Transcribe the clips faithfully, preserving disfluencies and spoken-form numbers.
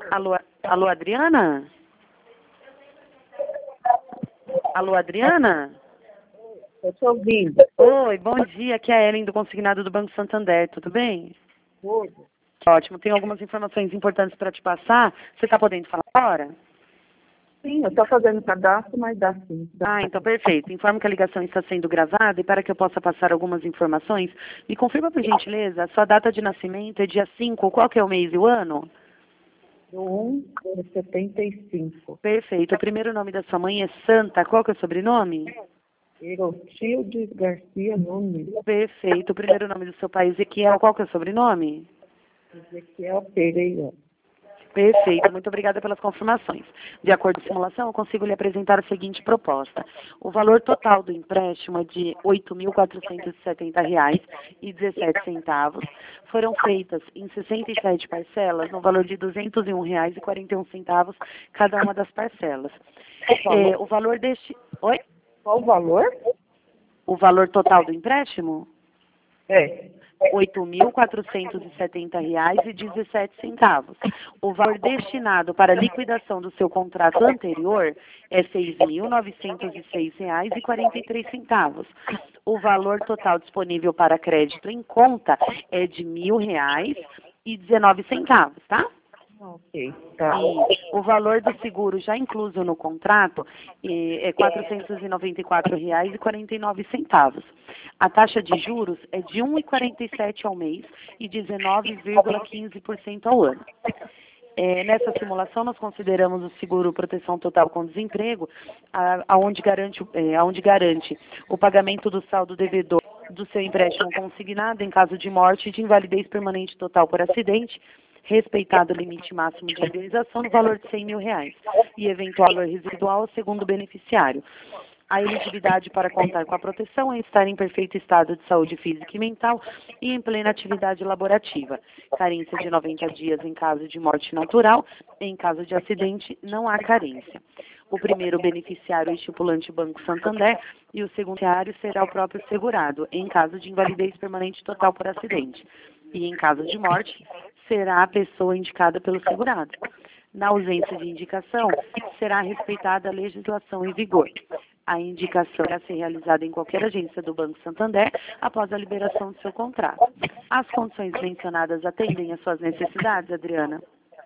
Alô, alô, Adriana? Alô, Adriana? Eu estou ouvindo. Oi, bom dia. Aqui é a Ellen do Consignado do Banco Santander. Tudo bem? Tudo. Ótimo. Tenho algumas informações importantes para te passar. Você está podendo falar agora? Sim, eu estou fazendo cadastro, mas dá sim. Dá. Ah, então perfeito. Informo que a ligação está sendo gravada e para que eu possa passar algumas informações, me confirma, por gentileza, a sua data de nascimento é dia cinco. Qual que é o mês e o ano? Do um de setenta e cinco. Perfeito. O primeiro nome da sua mãe é Santa. Qual que é o sobrenome? Erotilde Garcia Nunes. Perfeito. O primeiro nome do seu pai, Ezequiel. Qual que é o sobrenome? Ezequiel Pereira. Perfeito, muito obrigada pelas confirmações. De acordo com a simulação, eu consigo lhe apresentar a seguinte proposta. O valor total do empréstimo é de oito mil quatrocentos e setenta reais e dezessete centavos. Foram feitas em sessenta e sete parcelas, no valor de duzentos e um reais e quarenta e um centavos cada uma das parcelas. É, o valor deste... Oi? Qual o valor? O valor total do empréstimo? É. oito mil quatrocentos e setenta reais e dezessete centavos. O valor destinado para a liquidação do seu contrato anterior é seis mil novecentos e seis reais e quarenta e três centavos. O valor total disponível para crédito em conta é de mil reais e dezenove centavos, tá? Ok, tá. E o valor do seguro já incluso no contrato eh, é quatrocentos e noventa e quatro reais e quarenta e nove centavos. A taxa de juros é de um vírgula quarenta e sete ao mês e dezenove vírgula quinze por cento ao ano. É, nessa simulação, nós consideramos o seguro proteção total com desemprego, a- aonde garante, o- é, aonde garante o pagamento do saldo devedor do seu empréstimo consignado em caso de morte e de invalidez permanente total por acidente, respeitado o limite máximo de indenização no valor de cem mil reais e eventual valor residual segundo o beneficiário. A elegibilidade para contar com a proteção é estar em perfeito estado de saúde física e mental e em plena atividade laborativa. Carência de noventa dias em caso de morte natural. Em caso de acidente, não há carência. O primeiro beneficiário é o estipulante Banco Santander e o segundo beneficiário será o próprio segurado, em caso de invalidez permanente total por acidente. E em caso de morte, será a pessoa indicada pelo segurado. Na ausência de indicação, será respeitada a legislação em vigor. A indicação irá ser realizada em qualquer agência do Banco Santander após a liberação do seu contrato. As condições mencionadas atendem às suas necessidades, Adriana?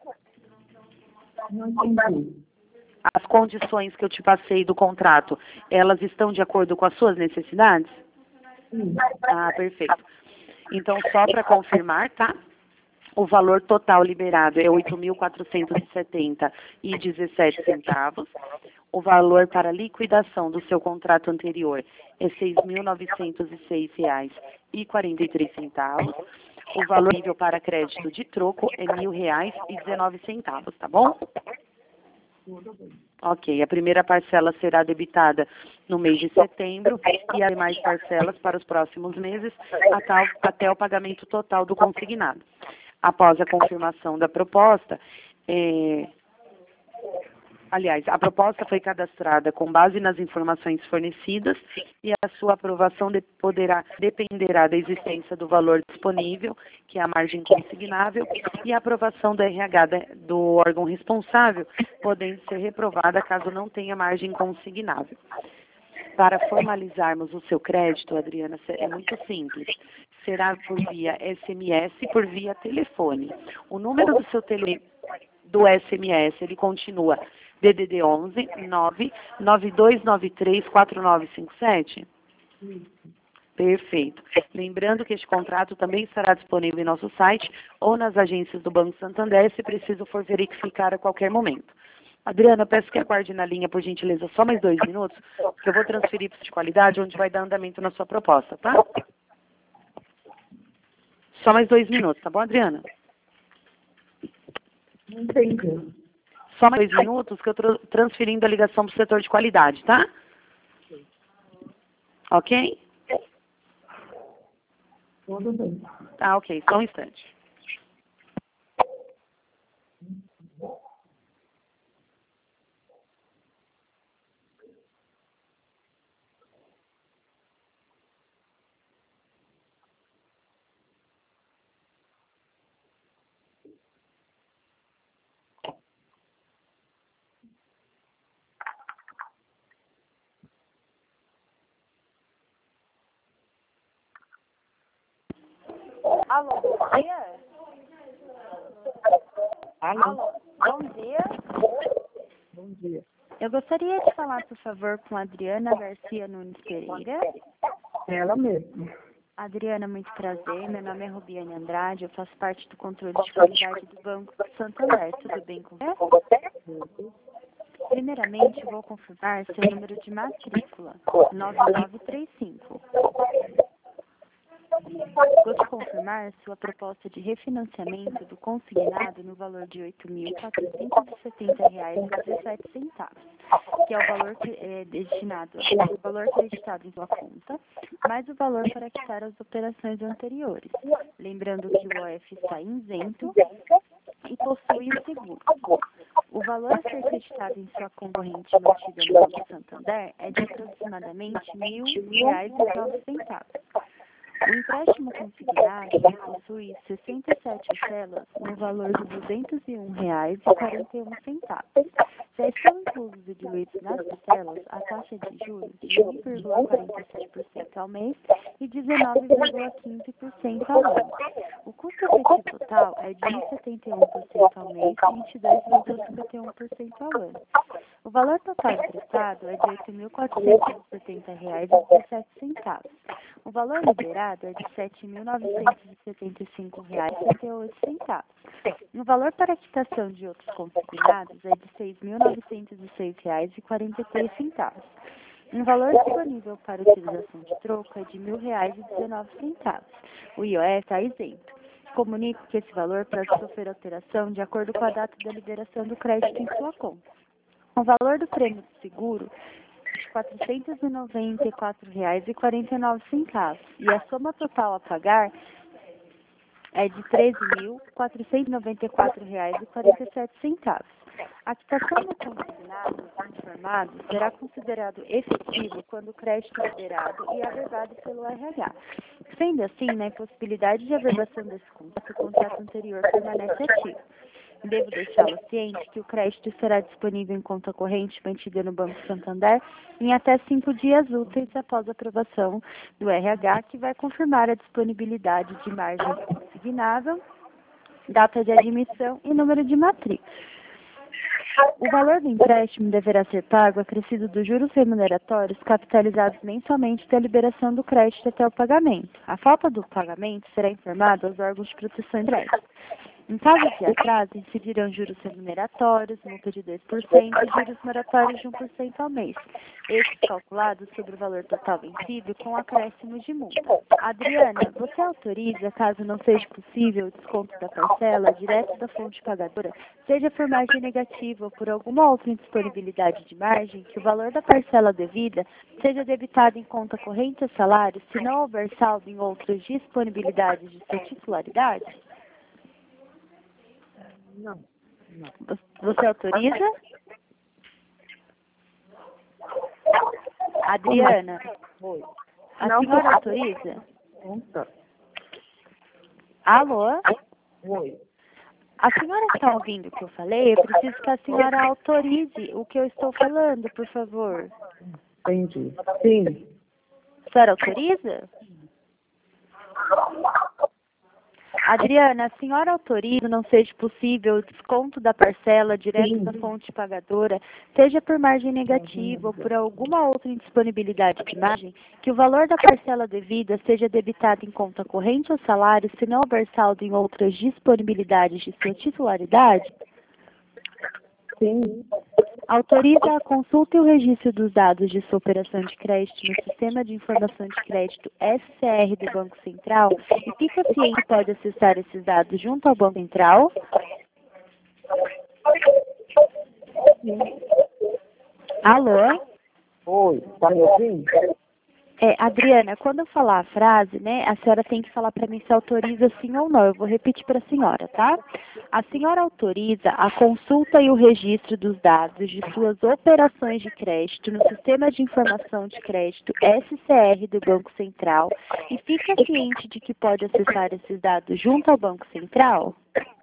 Não entendi. As condições que eu te passei do contrato, elas estão de acordo com as suas necessidades? Sim. Ah, perfeito. Então, só para confirmar, tá? O valor total liberado é oito mil quatrocentos e setenta reais e dezessete centavos. O valor para liquidação do seu contrato anterior é seis mil novecentos e seis reais e quarenta e três centavos. O valor nível para crédito de troco é mil reais e dezenove centavos, tá bom? Ok, a primeira parcela será debitada no mês de setembro e as demais parcelas para os próximos meses até, até o pagamento total do consignado. Após a confirmação da proposta, é, aliás, a proposta foi cadastrada com base nas informações fornecidas e a sua aprovação de, poderá, dependerá da existência do valor disponível, que é a margem consignável, e a aprovação do R H da- do órgão responsável, podendo ser reprovada caso não tenha margem consignável. Para formalizarmos o seu crédito, Adriana, é muito simples. Será por via S M S e por via telefone. O número do seu telefone do S M S, ele continua D D D onze nove nove dois nove três quatro nove cinco sete? Perfeito. Lembrando que este contrato também estará disponível em nosso site ou nas agências do Banco Santander, se preciso for verificar a qualquer momento. Adriana, peço que aguarde na linha, por gentileza, só mais dois minutos, que eu vou transferir para de qualidade, onde vai dar andamento na sua proposta, tá? Só mais dois minutos, tá bom, Adriana? Não entendi. Só mais dois minutos que eu estou transferindo a ligação para o setor de qualidade, tá? Ok? Tudo bem. Tá, ok. Só um instante. Alô, bom dia? Alô? Alô, bom dia. Bom dia. Eu gostaria de falar, por favor, com a Adriana Garcia Nunes Pereira. Ela mesma. Adriana, muito prazer. Meu nome é Rubiane Andrade. Eu faço parte do controle de qualidade do Banco Santander. Tudo bem com você? Primeiramente, vou confirmar seu número de matrícula, nove nove três cinco. Vou te confirmar sua proposta de refinanciamento do consignado no valor de oito mil quatrocentos e setenta reais e dezessete centavos, que é o valor que é destinado, o valor creditado em sua conta, mais o valor para quitar as operações anteriores. Lembrando que o O F está isento e possui o seguro. O valor a ser creditado em sua concorrente mantida no Banco Santander é de aproximadamente mil reais e nove centavos. O empréstimo consignado possui sessenta e sete células no valor de duzentos e um reais e quarenta e um centavos. Já estão inclusos e diluídos nas células a taxa de juros de um vírgula quarenta e sete por cento ao mês e dezenove vírgula quinze por cento ao ano. O custo efetivo total é de um vírgula setenta e um por cento ao mês e vinte e dois vírgula cinquenta e um por cento ao ano. O valor total emprestado é de oito mil quatrocentos e setenta reais e dezessete centavos. O valor liberado é de sete mil novecentos e setenta e cinco reais e setenta e oito centavos. O valor para quitação de outros consignados é de seis mil novecentos e seis reais e quarenta e três centavos. O valor disponível para utilização de troco é de mil reais e dezenove centavos. O I O F está isento. Comunico que esse valor pode sofrer alteração de acordo com a data da liberação do crédito em sua conta. O valor do prêmio do seguro é de quatrocentos e noventa e quatro reais e quarenta e nove centavos e a soma total a pagar é de treze mil quatrocentos e noventa e quatro reais e quarenta e sete centavos. A quitação do consignado informado será considerado efetivo quando o crédito liberado e averbado pelo R H. Sendo assim, na impossibilidade de averbação desse contrato, o contrato anterior permanece ativo. Devo deixá-lo ciente que o crédito será disponível em conta corrente mantida no Banco Santander em até cinco dias úteis após a aprovação do R H, que vai confirmar a disponibilidade de margem consignável, data de admissão e número de matrícula. O valor do empréstimo deverá ser pago acrescido dos juros remuneratórios capitalizados mensalmente da liberação do crédito até o pagamento. A falta do pagamento será informada aos órgãos de proteção de crédito. Em caso de atraso, incidirão juros remuneratórios, multa de dois por cento e juros moratórios de um por cento ao mês. Estes calculados sobre o valor total vencido com acréscimo de multa. Adriana, você autoriza, caso não seja possível, o desconto da parcela direto da fonte pagadora, seja por margem negativa ou por alguma outra indisponibilidade de margem, que o valor da parcela devida seja debitado em conta corrente ou salário, se não houver saldo em outras disponibilidades de sua titularidade? Não, não. Você autoriza? Adriana, Oi. a Não, senhora tô- autoriza? Conta. Alô? Oi. A senhora está ouvindo o que eu falei? Eu preciso que a senhora autorize o que eu estou falando, por favor. Entendi. Sim. A senhora autoriza? Adriana, a senhora autoriza, não seja possível, o desconto da parcela direto Sim. da fonte pagadora, seja por margem negativa ou por alguma outra indisponibilidade de margem, que o valor da parcela devida seja debitado em conta corrente ou salário, se não houver saldo em outras disponibilidades de sua titularidade? Sim. Autoriza a consulta e o registro dos dados de sua operação de crédito no Sistema de Informação de Crédito S C R do Banco Central e fica ciente que pode acessar esses dados junto ao Banco Central? Sim. Alô? Oi. Tá me ouvindo? É, Adriana, quando eu falar a frase, né, a senhora tem que falar para mim se autoriza sim ou não. Eu vou repetir para a senhora, tá? A senhora autoriza a consulta e o registro dos dados de suas operações de crédito no Sistema de Informação de Crédito S C R do Banco Central e fica ciente de que pode acessar esses dados junto ao Banco Central?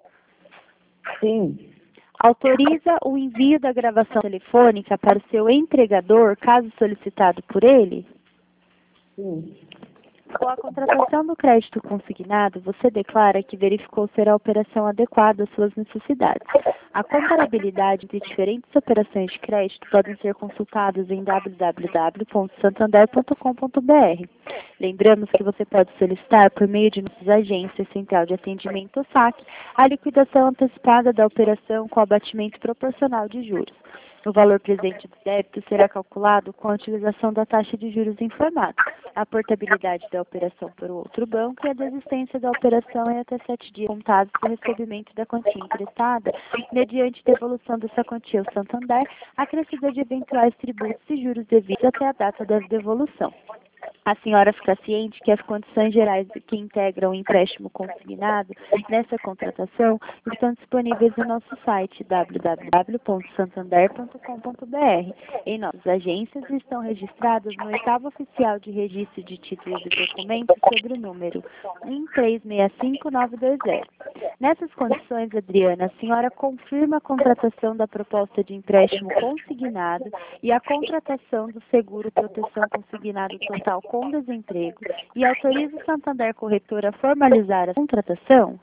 Sim. Autoriza o envio da gravação telefônica para o seu empregador, caso solicitado por ele? Sim. Com a contratação do crédito consignado, você declara que verificou ser a operação adequada às suas necessidades. A comparabilidade de diferentes operações de crédito podem ser consultadas em w w w ponto santander ponto com ponto b r. Lembramos que você pode solicitar, por meio de nossas agências Central de Atendimento ou S A C, a liquidação antecipada da operação com abatimento proporcional de juros. O valor presente do débito será calculado com a utilização da taxa de juros informada, a portabilidade da operação para o outro banco e a desistência da operação em até sete dias contados do recebimento da quantia emprestada, mediante devolução dessa quantia ao Santander, acrescida de eventuais tributos e juros devidos até a data da devolução. A senhora fica ciente que as condições gerais que integram o empréstimo consignado nessa contratação estão disponíveis no nosso site w w w ponto santander ponto com ponto b r. Em nossas agências estão registradas no oitavo oficial de registro de títulos e documentos sobre o número um três seis cinco nove dois zero. Nessas condições, Adriana, a senhora confirma a contratação da proposta de empréstimo consignado e a contratação do seguro proteção consignado total com desemprego e autoriza o Santander Corretora a formalizar a contratação?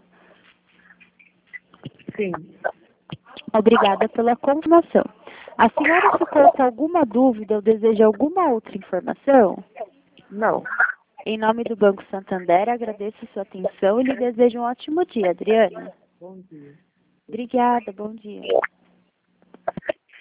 Sim. Obrigada pela confirmação. A senhora ficou com alguma dúvida ou deseja alguma outra informação? Não. Em nome do Banco Santander, agradeço sua atenção e lhe desejo um ótimo dia, Adriana. Bom dia. Obrigada, bom dia.